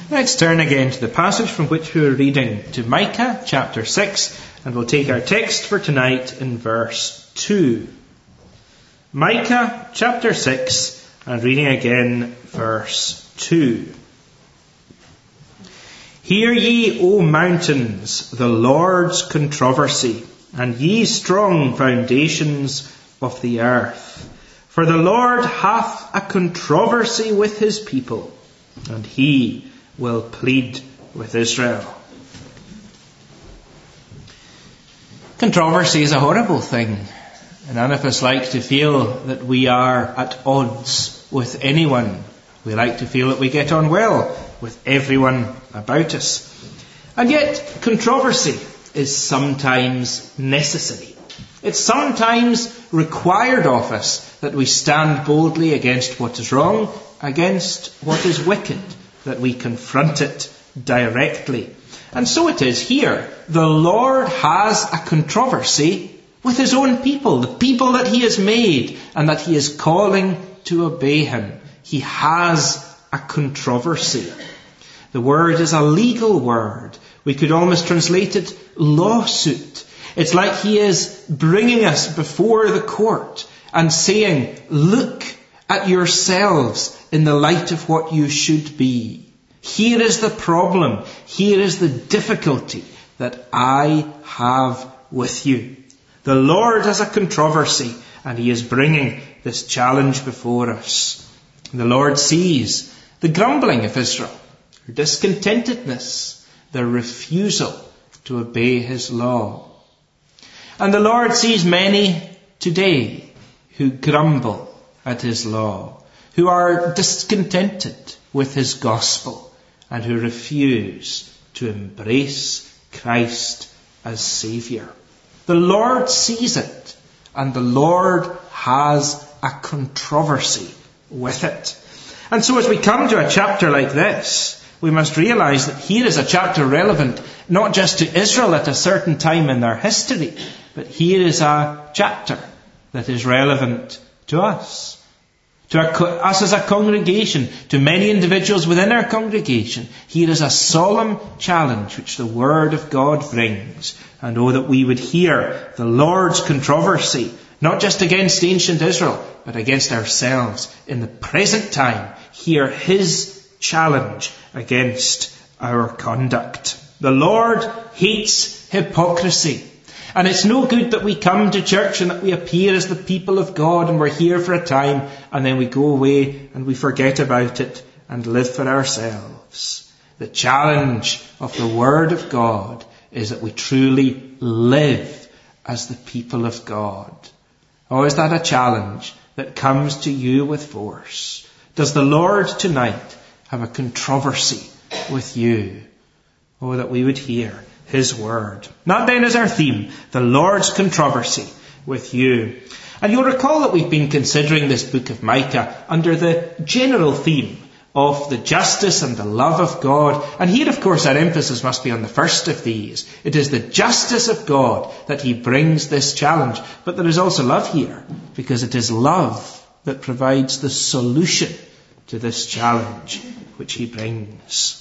Let's turn again to the passage from which we were reading, to Micah chapter 6, and we'll take our text for tonight in verse 2. Micah chapter 6, and reading again verse 2. Hear ye, O mountains, the Lord's controversy, and ye strong foundations of the earth. For the Lord hath a controversy with his people, and he will plead with Israel. Controversy is a horrible thing. None of us like to feel that we are at odds with anyone. We like to feel that we get on well with everyone about us. And yet, controversy is sometimes necessary. It's sometimes required of us that we stand boldly against what is wrong, against what is wicked, that we confront it directly. And so it is here. The Lord has a controversy with his own people, the people that he has made and that he is calling to obey him. He has a controversy. The word is a legal word. We could almost translate it lawsuit. It's like he is bringing us before the court and saying, look at yourselves in the light of what you should be. Here is the problem. Here is the difficulty that I have with you. The Lord has a controversy, and he is bringing this challenge before us. The Lord sees the grumbling of Israel, their discontentedness, their refusal to obey his law. And the Lord sees many today who grumble at his law, who are discontented with his gospel, and who refuse to embrace Christ as Saviour. The Lord sees it, and the Lord has a controversy with it. And so as we come to a chapter like this, we must realise that here is a chapter relevant not just to Israel at a certain time in their history, but here is a chapter that is relevant to us. To us as a congregation, to many individuals within our congregation. Here is a solemn challenge which the Word of God brings. And oh, that we would hear the Lord's controversy, not just against ancient Israel, but against ourselves in the present time. Hear his challenge against our conduct. The Lord hates hypocrisy. And it's no good that we come to church and that we appear as the people of God and we're here for a time and then we go away and we forget about it and live for ourselves. The challenge of the Word of God is that we truly live as the people of God. Oh, is that a challenge that comes to you with force? Does the Lord tonight have a controversy with you? Oh, that we would hear his word. That then is our theme, the Lord's controversy with you. And you'll recall that we've been considering this book of Micah under the general theme of the justice and the love of God. And here, of course, our emphasis must be on the first of these. It is the justice of God that he brings this challenge. But there is also love here, because it is love that provides the solution to this challenge which he brings.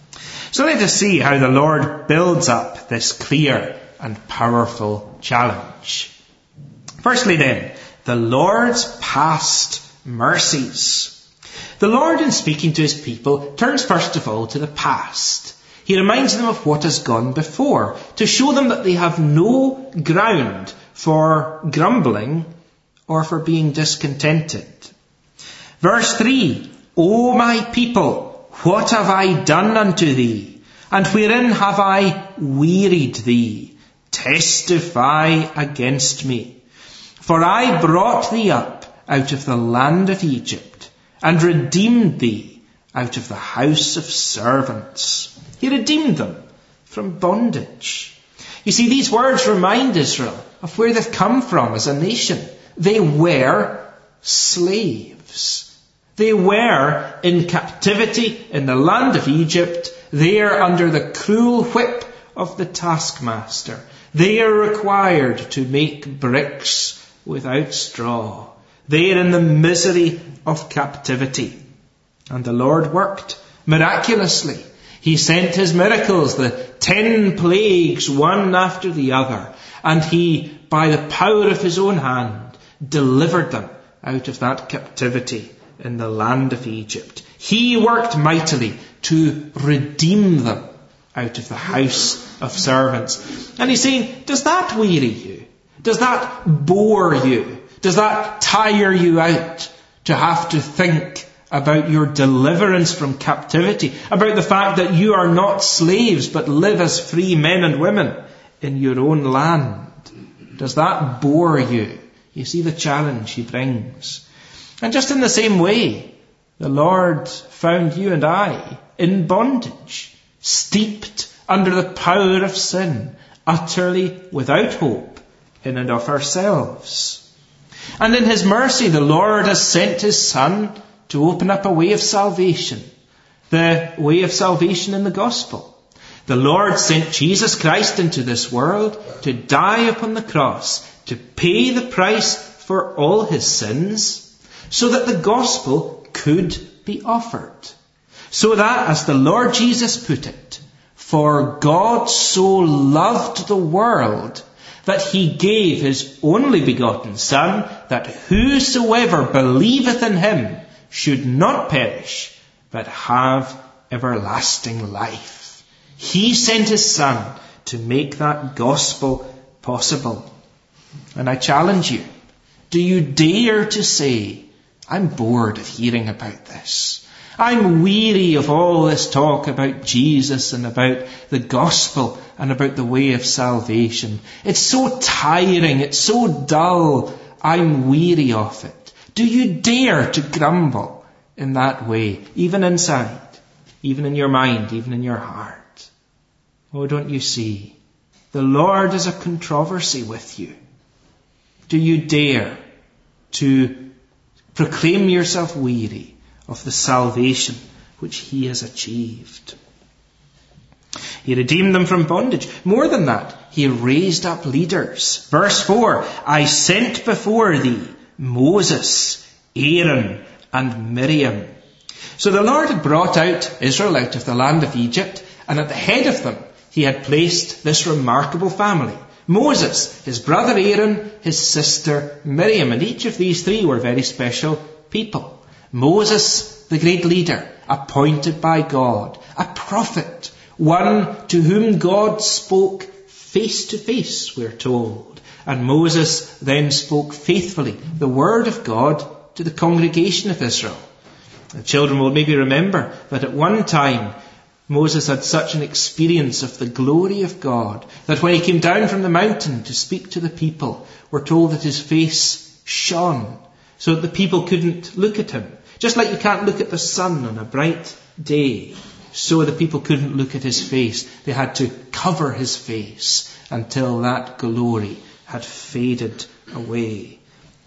So let us see how the Lord builds up this clear and powerful challenge. Firstly then, the Lord's past mercies. The Lord, in speaking to his people, turns first of all to the past. He reminds them of what has gone before, to show them that they have no ground for grumbling or for being discontented. Verse 3, O my people, what have I done unto thee? And wherein have I wearied thee? Testify against me. For I brought thee up out of the land of Egypt, and redeemed thee out of the house of servants. He redeemed them from bondage. You see, these words remind Israel of where they've come from as a nation. They were slaves. They were in captivity in the land of Egypt, there under the cruel whip of the taskmaster. They are required to make bricks without straw. They are in the misery of captivity. And the Lord worked miraculously. He sent his miracles, the 10 plagues, one after the other. And he, by the power of his own hand, delivered them out of that captivity in the land of Egypt. He worked mightily to redeem them out of the house of servants. And he's saying, does that weary you? Does that bore you? Does that tire you out to have to think about your deliverance from captivity, about the fact that you are not slaves but live as free men and women in your own land? Does that bore you? You see the challenge he brings. And just in the same way, the Lord found you and I in bondage, steeped under the power of sin, utterly without hope in and of ourselves. And in his mercy, the Lord has sent his Son to open up a way of salvation, the way of salvation in the gospel. The Lord sent Jesus Christ into this world to die upon the cross, to pay the price for all his sins, so that the gospel could be offered. So that, as the Lord Jesus put it, for God so loved the world that he gave his only begotten Son, that whosoever believeth in him should not perish, but have everlasting life. He sent his Son to make that gospel possible. And I challenge you, do you dare to say, I'm bored of hearing about this. I'm weary of all this talk about Jesus and about the gospel and about the way of salvation. It's so tiring, it's so dull, I'm weary of it. Do you dare to grumble in that way, even inside, even in your mind, even in your heart? Oh, don't you see? The Lord is a controversy with you. Do you dare to proclaim yourself weary of the salvation which he has achieved? He redeemed them from bondage. More than that, he raised up leaders. Verse 4, I sent before thee Moses, Aaron, and Miriam. So the Lord had brought out Israel out of the land of Egypt, and at the head of them he had placed this remarkable family. Moses, his brother Aaron, his sister Miriam, and each of these three were very special people. Moses, the great leader, appointed by God, a prophet, one to whom God spoke face to face, we're told. And Moses then spoke faithfully the word of God to the congregation of Israel. The children will maybe remember that at one time Moses had such an experience of the glory of God that when he came down from the mountain to speak to the people, we're told that his face shone so that the people couldn't look at him. Just like you can't look at the sun on a bright day, so the people couldn't look at his face. They had to cover his face until that glory had faded away.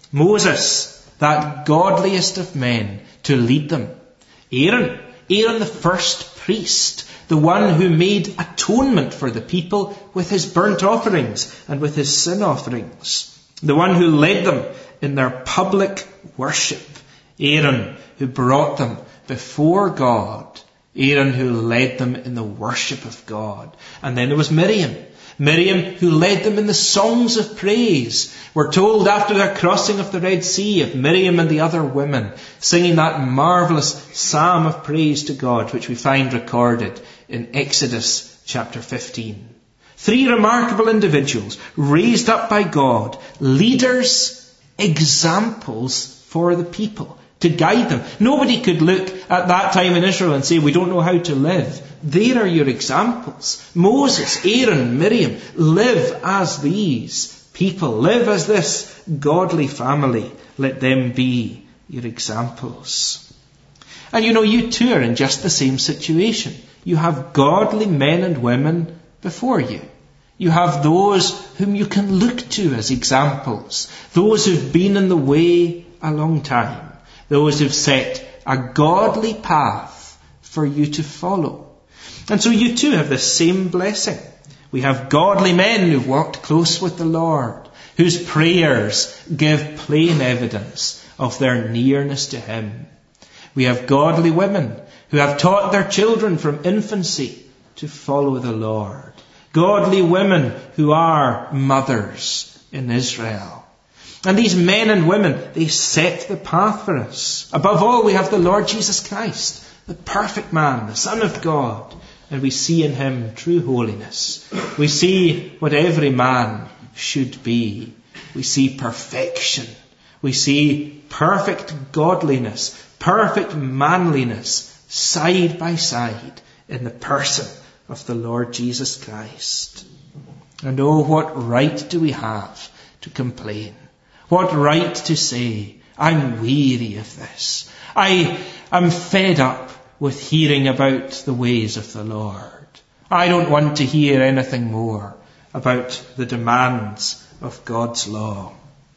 Moses, that godliest of men, to lead them. Aaron the first priest, the one who made atonement for the people with his burnt offerings and with his sin offerings. The one who led them in their public worship. Aaron, who brought them before God. Aaron, who led them in the worship of God. And then there was Miriam, who led them in the songs of praise. We're told after their crossing of the Red Sea of Miriam and the other women singing that marvelous psalm of praise to God, which we find recorded in Exodus chapter 15. Three remarkable individuals raised up by God, leaders, examples for the people, to guide them. Nobody could look at that time in Israel and say, we don't know how to live. There are your examples. Moses, Aaron, Miriam, live as these people. Live as this godly family. Let them be your examples. And you too are in just the same situation. You have godly men and women before you. You have those whom you can look to as examples. Those who've been in the way a long time. Those who've set a godly path for you to follow. And so you too have the same blessing. We have godly men who've walked close with the Lord, whose prayers give plain evidence of their nearness to him. We have godly women who have taught their children from infancy to follow the Lord. Godly women who are mothers in Israel. And these men and women, they set the path for us. Above all, we have the Lord Jesus Christ, the perfect man, the Son of God. And we see in him true holiness. We see what every man should be. We see perfection. We see perfect godliness, perfect manliness, side by side in the person of the Lord Jesus Christ. And oh, what right do we have to complain? What right to say, I'm weary of this. I am fed up with hearing about the ways of the Lord. I don't want to hear anything more about the demands of God's law.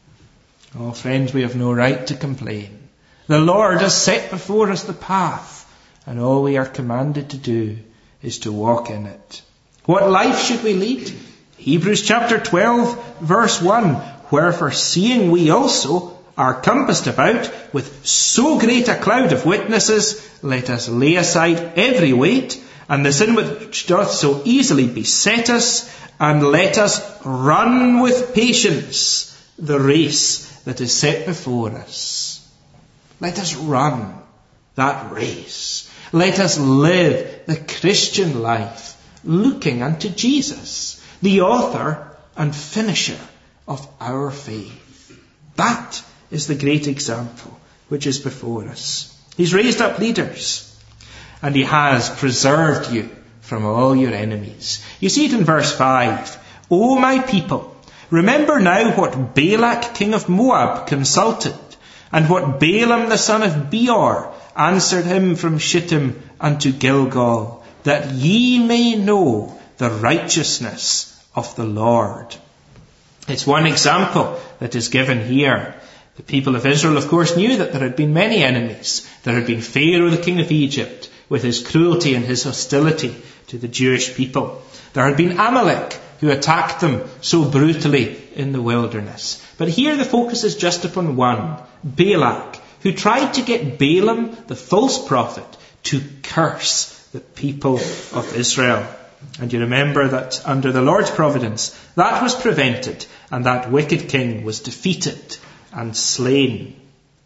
Oh, friends, we have no right to complain. The Lord has set before us the path, and all we are commanded to do is to walk in it. What life should we lead? Hebrews chapter 12, verse 1. Wherefore, seeing we also are compassed about with so great a cloud of witnesses, let us lay aside every weight, and the sin which doth so easily beset us, and let us run with patience the race that is set before us. Let us run that race. Let us live the Christian life looking unto Jesus, the author and finisher of our faith. That is the great example which is before us. He's raised up leaders, and he has preserved you from all your enemies. You see it in verse 5. O my people, remember now what Balak king of Moab consulted, and what Balaam the son of Beor answered him from Shittim unto Gilgal, that ye may know the righteousness of the Lord. It's one example that is given here. The people of Israel, of course, knew that there had been many enemies. There had been Pharaoh, the king of Egypt, with his cruelty and his hostility to the Jewish people. There had been Amalek, who attacked them so brutally in the wilderness. But here the focus is just upon one, Balak, who tried to get Balaam, the false prophet, to curse the people of Israel. And you remember that under the Lord's providence, that was prevented, and that wicked king was defeated and slain.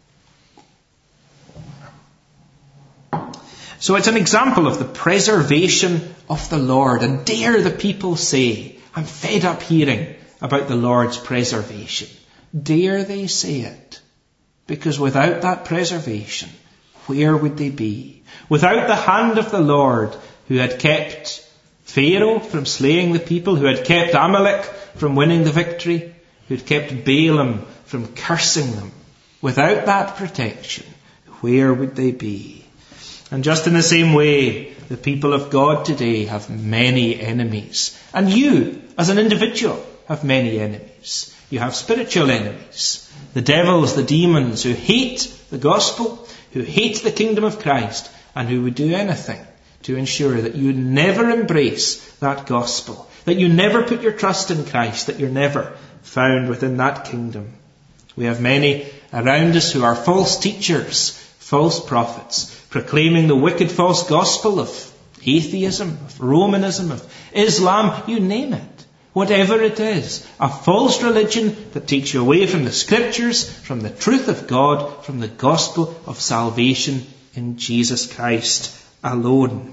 So it's an example of the preservation of the Lord. And dare the people say, I'm fed up hearing about the Lord's preservation. Dare they say it? Because without that preservation, where would they be? Without the hand of the Lord, who had kept Pharaoh from slaying the people, who had kept Amalek from winning the victory, who had kept Balaam from cursing them. Without that protection, where would they be? And just in the same way, the people of God today have many enemies. And you, as an individual, have many enemies. You have spiritual enemies. The devils, the demons, who hate the gospel, who hate the kingdom of Christ, and who would do anything to ensure that you never embrace that gospel, that you never put your trust in Christ, that you're never found within that kingdom. We have many around us who are false teachers, false prophets, proclaiming the wicked false gospel of atheism, of Romanism, of Islam, you name it. Whatever it is, a false religion that takes you away from the scriptures, from the truth of God, from the gospel of salvation in Jesus Christ alone.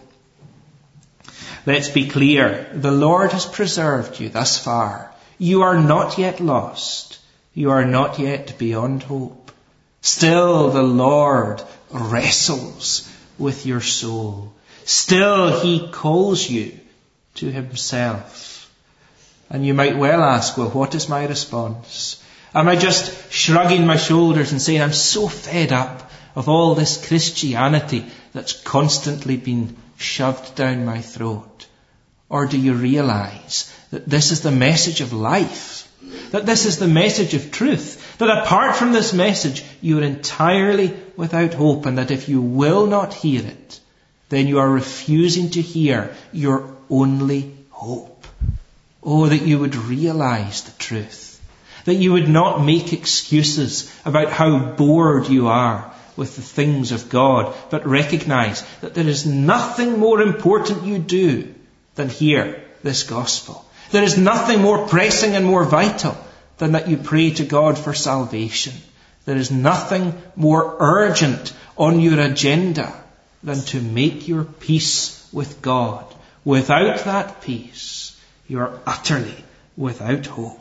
Let's be clear. The Lord has preserved you thus far. You are not yet lost. You are not yet beyond hope. Still the Lord wrestles with your soul. Still he calls you to himself. And you might well ask, well, what is my response? Am I just shrugging my shoulders and saying, I'm so fed up of all this Christianity that's constantly been shoved down my throat? Or do you realize that this is the message of life? That this is the message of truth? That apart from this message, you are entirely without hope, and that if you will not hear it, then you are refusing to hear your only hope. Oh, that you would realize the truth. That you would not make excuses about how bored you are with the things of God, but recognize that there is nothing more important you do than hear this gospel. There is nothing more pressing and more vital than that you pray to God for salvation. There is nothing more urgent on your agenda than to make your peace with God. Without that peace, you are utterly without hope.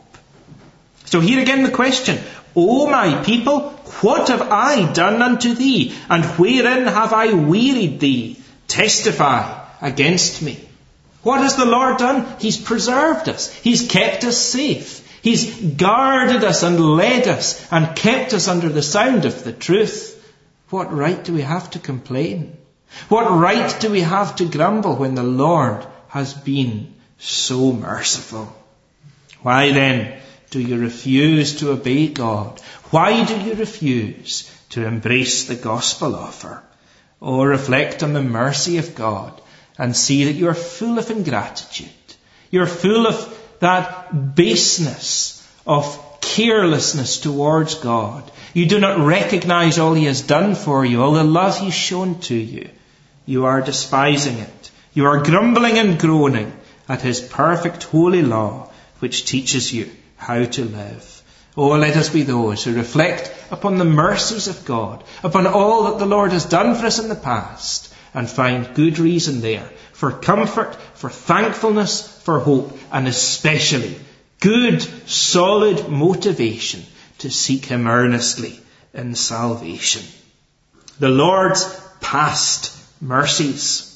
So here again the question, O my people, what have I done unto thee? And wherein have I wearied thee? Testify against me. What has the Lord done? He's preserved us. He's kept us safe. He's guarded us and led us and kept us under the sound of the truth. What right do we have to complain? What right do we have to grumble when the Lord has been so merciful? Why then do you refuse to obey God? Why do you refuse to embrace the gospel offer? Oh, reflect on the mercy of God and see that you are full of ingratitude. You're full of that baseness of carelessness towards God. You do not recognize all He has done for you, all the love He's shown to you. You are despising it. You are grumbling and groaning at His perfect holy law, which teaches you how to live. Oh, let us be those who reflect upon the mercies of God, upon all that the Lord has done for us in the past, and find good reason there for comfort, for thankfulness, for hope, and especially good, solid motivation to seek Him earnestly in salvation. The Lord's past mercies.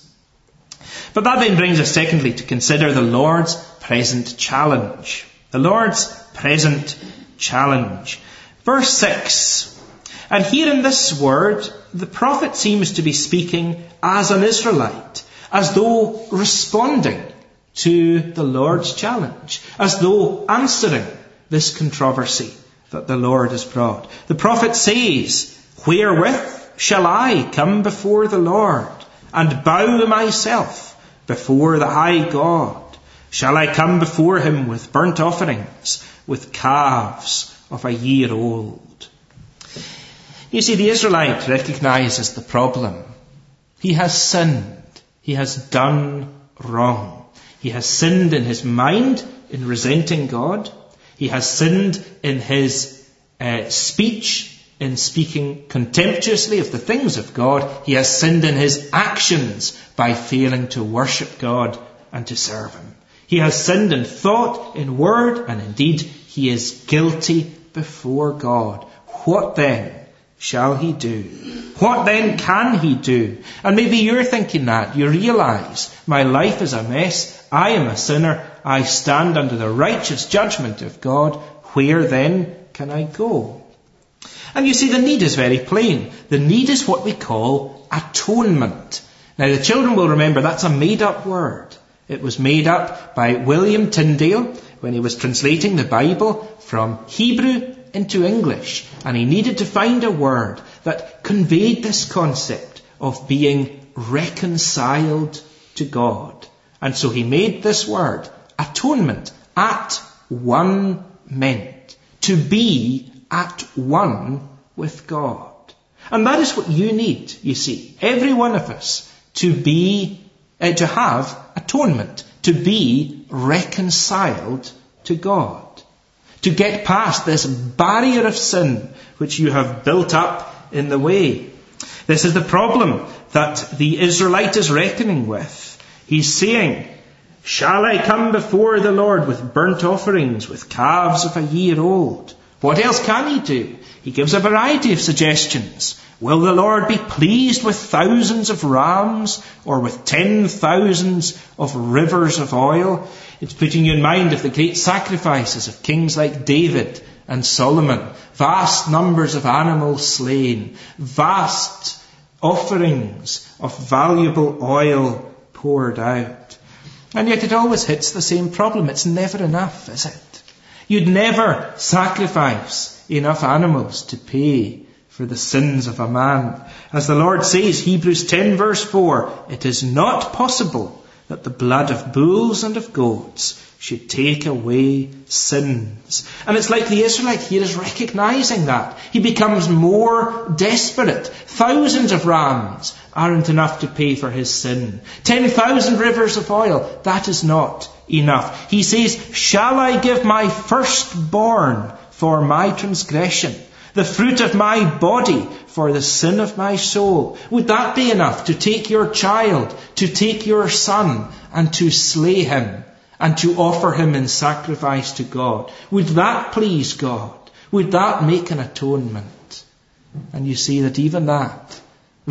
But that then brings us secondly to consider the Lord's present challenge. The Lord's present challenge. Verse 6. And here in this word, the prophet seems to be speaking as an Israelite, as though responding to the Lord's challenge, as though answering this controversy that the Lord has brought. The prophet says, wherewith shall I come before the Lord and bow myself before the high God? Shall I come before Him with burnt offerings, with calves of a year old? You see, the Israelite recognizes the problem. He has sinned. He has done wrong. He has sinned in his mind in resenting God. He has sinned in his speech in speaking contemptuously of the things of God. He has sinned in his actions by failing to worship God and to serve Him. He has sinned in thought, in word, and indeed he is guilty before God. What then shall he do? What then can he do? And maybe you're thinking that. You realize, my life is a mess. I am a sinner. I stand under the righteous judgment of God. Where then can I go? And you see, the need is very plain. The need is what we call atonement. Now, the children will remember that's a made-up word. It was made up by William Tyndale when he was translating the Bible from Hebrew into English. And he needed to find a word that conveyed this concept of being reconciled to God. And so he made this word, atonement, at one meant. To be at one with God. And that is what you need, you see. Every one of us to have atonement, to be reconciled to God, to get past this barrier of sin which you have built up in the way. This is the problem that the Israelite is reckoning with. He's saying, shall I come before the Lord with burnt offerings, with calves of a year old? What else can he do? He gives a variety of suggestions. Will the Lord be pleased with thousands of rams or with 10,000s of rivers of oil? It's putting you in mind of the great sacrifices of kings like David and Solomon. Vast numbers of animals slain. Vast offerings of valuable oil poured out. And yet it always hits the same problem. It's never enough, is it? You'd never sacrifice enough animals to pay for the sins of a man. As the Lord says, Hebrews 10 verse 4, it is not possible that the blood of bulls and of goats should take away sins. And it's like the Israelite here is recognizing that. He becomes more desperate. Thousands of rams aren't enough to pay for his sin. 10,000 rivers of oil, that is not enough. He says, shall I give my firstborn for my transgression, the fruit of my body for the sin of my soul? Would that be enough to take your child, to take your son, and to slay him, and to offer him in sacrifice to God? Would that please God? Would that make an atonement? And you see that even that,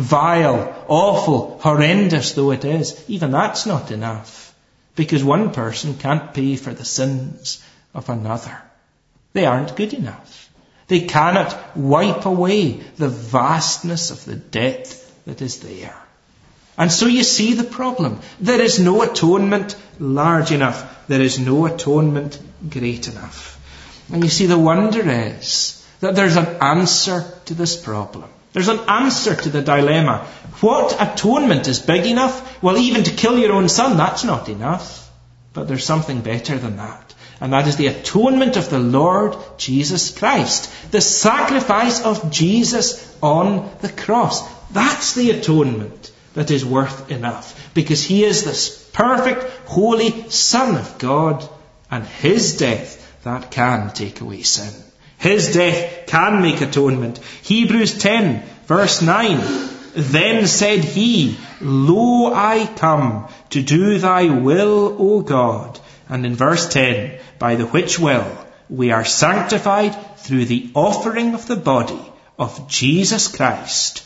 vile, awful, horrendous though it is, even that's not enough. Because one person can't pay for the sins of another. They aren't good enough. They cannot wipe away the vastness of the debt that is there. And so you see the problem. There is no atonement large enough. There is no atonement great enough. And you see the wonder is that there's an answer to this problem. There's an answer to the dilemma. What atonement is big enough? Well, even to kill your own son, that's not enough. But there's something better than that. And that is the atonement of the Lord Jesus Christ. The sacrifice of Jesus on the cross. That's the atonement that is worth enough. Because he is the perfect, holy Son of God. And his death, that can take away sin. His death can make atonement. Hebrews 10, verse 9. Then said he, Lo, I come to do thy will, O God. And in verse 10, by the which will we are sanctified through the offering of the body of Jesus Christ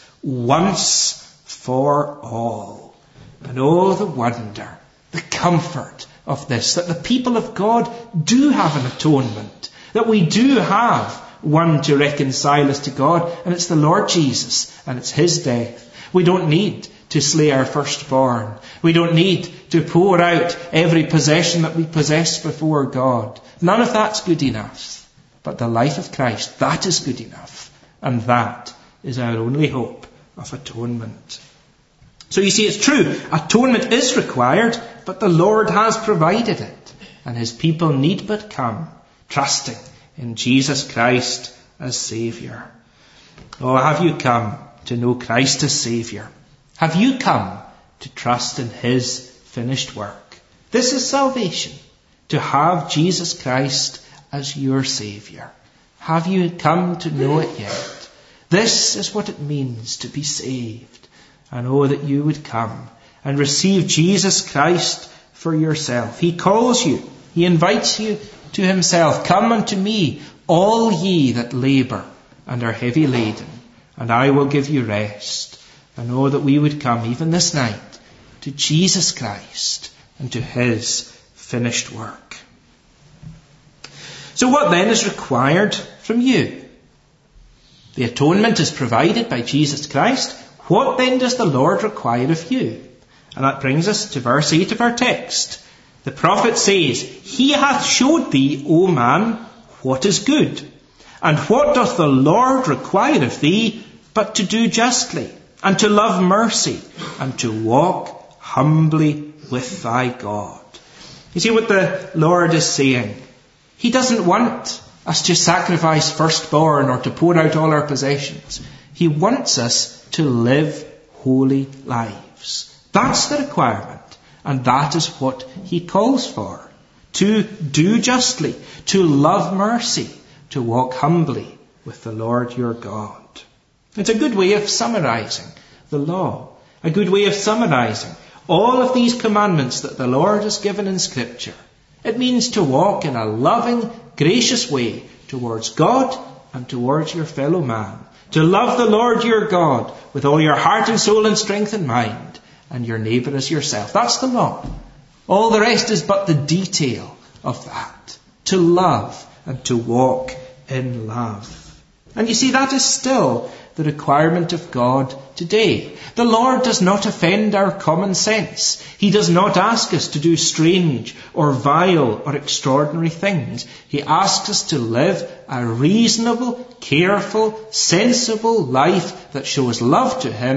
once for all. And oh, the wonder, the comfort of this, that the people of God do have an atonement, that we do have one to reconcile us to God, and it's the Lord Jesus, and it's his death. We don't need to slay our firstborn. We don't need to pour out every possession that we possess before God. None of that's good enough. But the life of Christ, that is good enough. And that is our only hope of atonement. So you see, it's true, atonement is required, but the Lord has provided it. And his people need but come, trusting in Jesus Christ as Saviour. Oh, have you come to know Christ as Saviour? Have you come to trust in his finished work? This is salvation, to have Jesus Christ as your Saviour. Have you come to know it yet? This is what it means to be saved. And oh, that you would come and receive Jesus Christ for yourself. He calls you. He invites you to himself. Come unto me, all ye that labour and are heavy laden, and I will give you rest. And oh, that we would come even this night to Jesus Christ and to his finished work. So what then is required from you? The atonement is provided by Jesus Christ. What then does the Lord require of you? And that brings us to verse 8 of our text. The prophet says, He hath showed thee, O man, what is good. And what doth the Lord require of thee, but to do justly, and to love mercy, and to walk humbly with thy God. You see what the Lord is saying? He doesn't want us to sacrifice firstborn or to pour out all our possessions. He wants us to live holy lives. That's the requirement. And that is what he calls for. To do justly, to love mercy, to walk humbly with the Lord your God. It's a good way of summarizing the law. A good way of summarizing all of these commandments that the Lord has given in Scripture. It means to walk in a loving, gracious way towards God and towards your fellow man. To love the Lord your God with all your heart and soul and strength and mind, and your neighbour as yourself. That's the law. All the rest is but the detail of that. To love and to walk in love. And you see, that is still the requirement of God today. The Lord does not offend our common sense. He does not ask us to do strange or vile or extraordinary things. He asks us to live a reasonable, careful, sensible life that shows love to him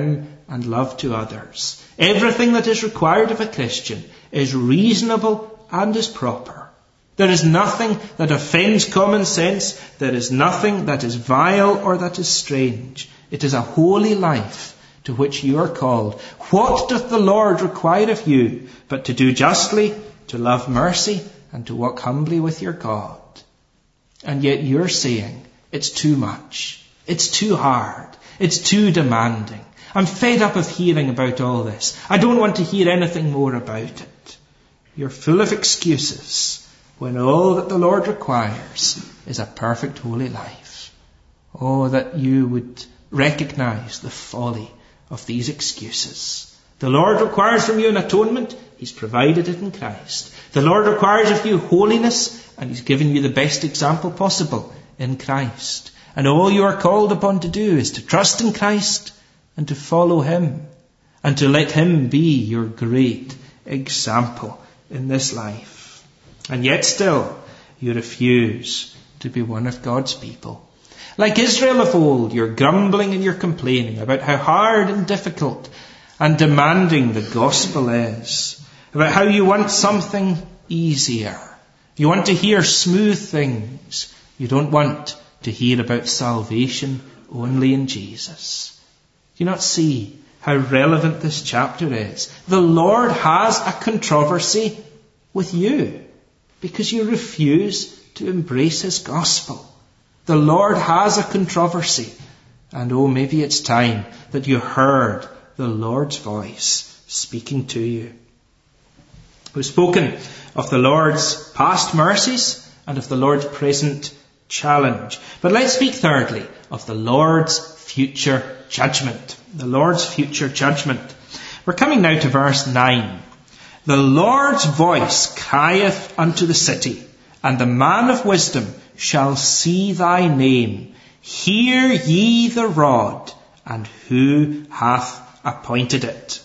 and love to others. Everything that is required of a Christian is reasonable and is proper. There is nothing that offends common sense. There is nothing that is vile or that is strange. It is a holy life to which you are called. What doth the Lord require of you but to do justly, to love mercy, and to walk humbly with your God? And yet you're saying, it's too much. It's too hard. It's too demanding. I'm fed up of hearing about all this. I don't want to hear anything more about it. You're full of excuses when all that the Lord requires is a perfect holy life. Oh, that you would recognize the folly of these excuses. The Lord requires from you an atonement. He's provided it in Christ. The Lord requires of you holiness, and He's given you the best example possible in Christ. And all you are called upon to do is to trust in Christ and to follow Him and to let Him be your great example in this life. And yet still you refuse to be one of God's people. Like Israel of old, you're grumbling and you're complaining about how hard and difficult and demanding the gospel is, about how you want something easier. You want to hear smooth things. You don't want to hear about salvation only in Jesus. Do you not see how relevant this chapter is? The Lord has a controversy with you because you refuse to embrace His gospel. The Lord has a controversy. And oh, maybe it's time that you heard the Lord's voice speaking to you. We've spoken of the Lord's past mercies and of the Lord's present challenge. But let's speak thirdly of the Lord's future judgment. The Lord's future judgment. We're coming now to verse 9. The Lord's voice crieth unto the city, and the man of wisdom shall see thy name. Hear ye the rod, and who hath appointed it?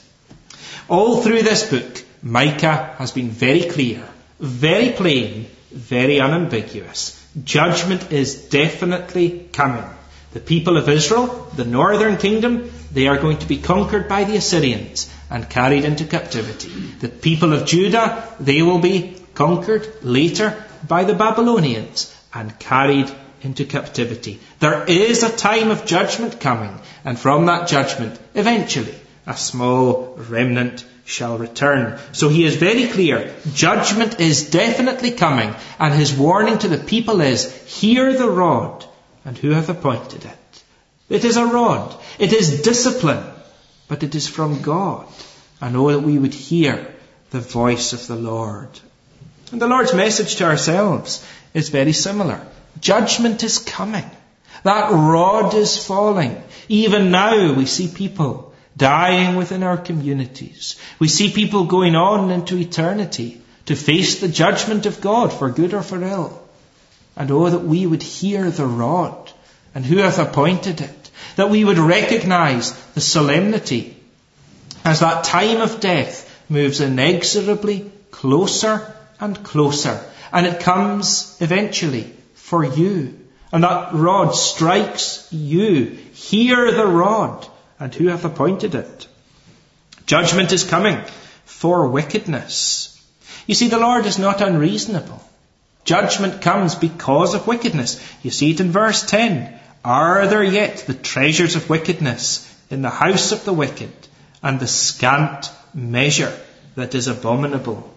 All through this book, Micah has been very clear, very plain, very unambiguous. Judgment is definitely coming. The people of Israel, the northern kingdom, they are going to be conquered by the Assyrians and carried into captivity. The people of Judah, they will be conquered later by the Babylonians and carried into captivity. There is a time of judgment coming, and from that judgment, eventually, a small remnant shall return. So he is very clear. Judgment is definitely coming, and his warning to the people is, hear the rod, and who hath appointed it? It is a rod. It is discipline, but it is from God. And oh, that we would hear the voice of the Lord. And the Lord's message to ourselves is very similar. Judgment is coming. That rod is falling. Even now we see people dying within our communities. We see people going on into eternity to face the judgment of God for good or for ill. And oh, that we would hear the rod and who hath appointed it. That we would recognize the solemnity as that time of death moves inexorably closer and closer. And it comes eventually for you. And that rod strikes you. Hear the rod, and who hath appointed it? Judgment is coming for wickedness. You see, the Lord is not unreasonable. Judgment comes because of wickedness. You see it in verse 10. Are there yet the treasures of wickedness in the house of the wicked, and the scant measure that is abominable?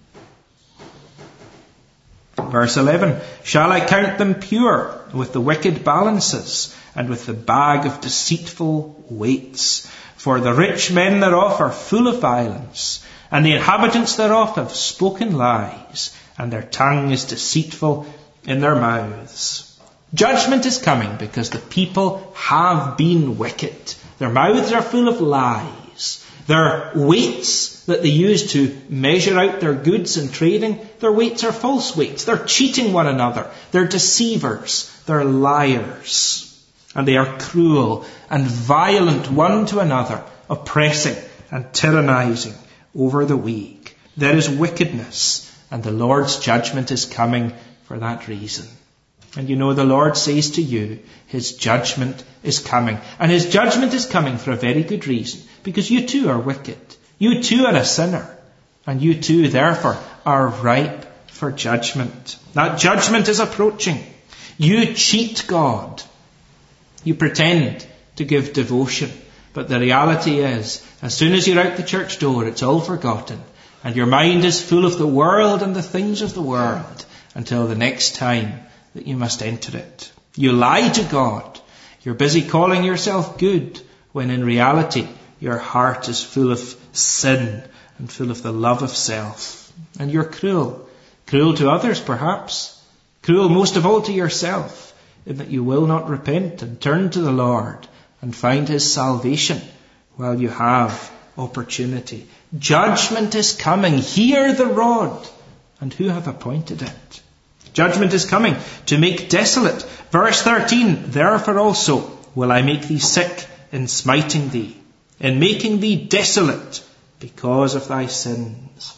Verse 11, shall I count them pure with the wicked balances, and with the bag of deceitful weights? For the rich men thereof are full of violence, and the inhabitants thereof have spoken lies, and their tongue is deceitful in their mouths. Judgment is coming because the people have been wicked. Their mouths are full of lies. Their weights that they use to measure out their goods in trading, their weights are false weights. They're cheating one another. They're deceivers. They're liars. And they are cruel and violent one to another, oppressing and tyrannizing over the weak. There is wickedness, and the Lord's judgment is coming for that reason. And you know the Lord says to you, his judgment is coming. And his judgment is coming for a very good reason. Because you too are wicked. You too are a sinner. And you too, therefore, are ripe for judgment. That judgment is approaching. You cheat God. You pretend to give devotion. But the reality is, as soon as you're out the church door, it's all forgotten. And your mind is full of the world and the things of the world until the next time that you must enter it. You lie to God. You're busy calling yourself good, when in reality your heart is full of sin and full of the love of self. And you're cruel. Cruel to others, perhaps. Cruel most of all to yourself, in that you will not repent and turn to the Lord and find his salvation while you have opportunity. Judgment is coming. Hear the rod. And who hath appointed it? Judgment is coming to make desolate. Verse 13, therefore also will I make thee sick in smiting thee, in making thee desolate because of thy sins.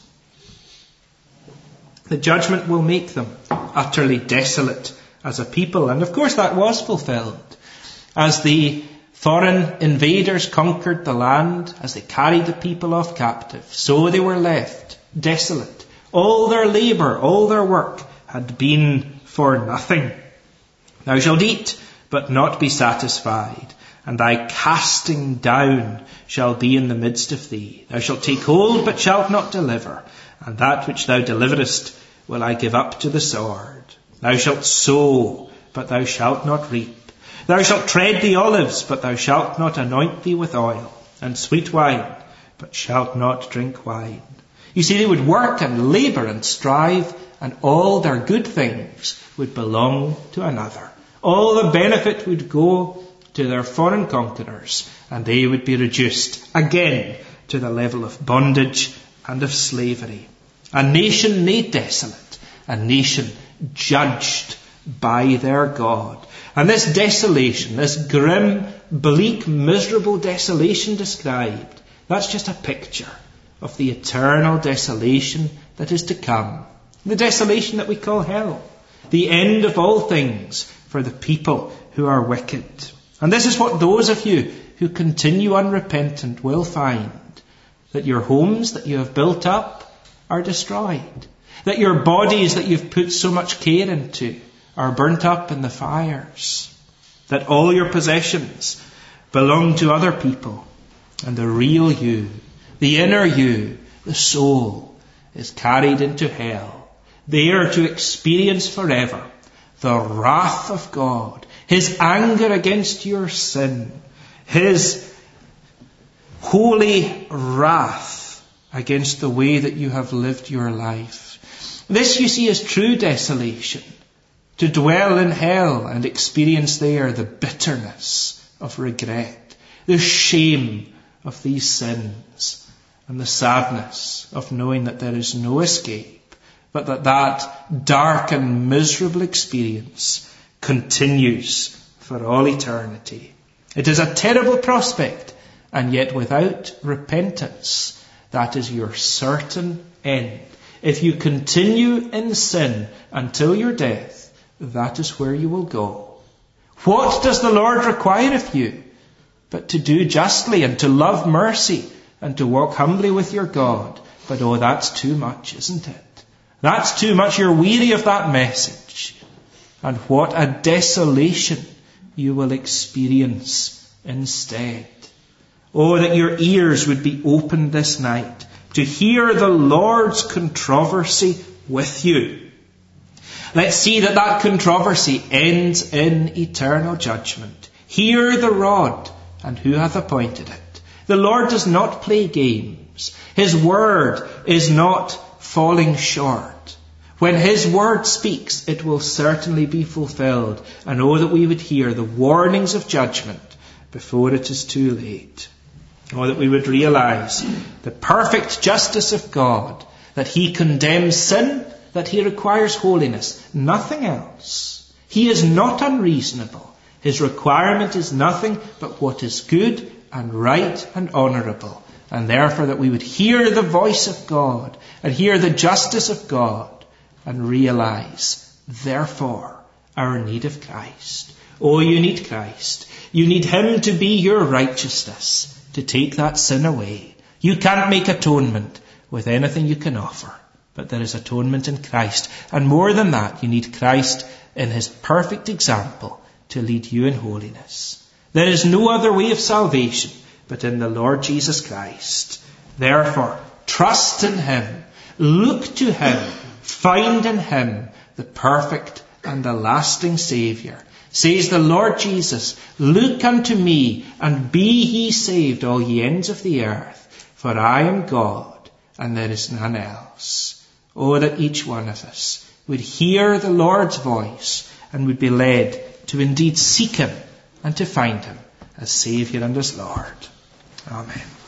The judgment will make them utterly desolate as a people. And of course that was fulfilled. As the foreign invaders conquered the land, as they carried the people off captive, so they were left desolate. All their labour, all their work had been for nothing. Thou shalt eat, but not be satisfied, and thy casting down shall be in the midst of thee. Thou shalt take hold, but shalt not deliver, and that which thou deliverest will I give up to the sword. Thou shalt sow, but thou shalt not reap. Thou shalt tread the olives, but thou shalt not anoint thee with oil, and sweet wine, but shalt not drink wine. You see, they would work and labour and strive, and all their good things would belong to another. All the benefit would go to their foreign conquerors, and they would be reduced again to the level of bondage and of slavery. A nation made desolate, a nation judged by their God. And this desolation, this grim, bleak, miserable desolation described, that's just a picture of the eternal desolation that is to come. The desolation that we call hell. The end of all things for the people who are wicked. And this is what those of you who continue unrepentant will find. That your homes that you have built up are destroyed. That your bodies that you've put so much care into are burnt up in the fires. That all your possessions belong to other people. And the real you, the inner you, the soul, is carried into hell. There to experience forever the wrath of God, his anger against your sin, his holy wrath against the way that you have lived your life. This, you see, is true desolation. To dwell in hell and experience there the bitterness of regret, the shame of these sins, and the sadness of knowing that there is no escape, but that dark and miserable experience continues for all eternity. It is a terrible prospect, and yet without repentance, that is your certain end. If you continue in sin until your death, that is where you will go. What does the Lord require of you? But to do justly and to love mercy and to walk humbly with your God. But oh, that's too much, isn't it? That's too much. You're weary of that message. And what a desolation you will experience instead. Oh, that your ears would be opened this night to hear the Lord's controversy with you. Let's see that controversy ends in eternal judgment. Hear the rod, and who hath appointed it? The Lord does not play games. His word is not falling short. When his word speaks, it will certainly be fulfilled. And oh, that we would hear the warnings of judgment before it is too late. Oh, that we would realize the perfect justice of God, that he condemns sin, that he requires holiness, nothing else. He is not unreasonable. His requirement is nothing but what is good and right and honourable. And therefore that we would hear the voice of God and hear the justice of God and realize, therefore, our need of Christ. Oh, you need Christ. You need Him to be your righteousness, to take that sin away. You can't make atonement with anything you can offer, but there is atonement in Christ. And more than that, you need Christ in His perfect example to lead you in holiness. There is no other way of salvation but in the Lord Jesus Christ. Therefore, trust in Him, look to Him, find in Him the perfect and the lasting Saviour. Says the Lord Jesus, look unto me, and be ye saved, all ye ends of the earth, for I am God, and there is none else. Oh, that each one of us would hear the Lord's voice, and would be led to indeed seek Him, and to find Him as Saviour and as Lord. Amen.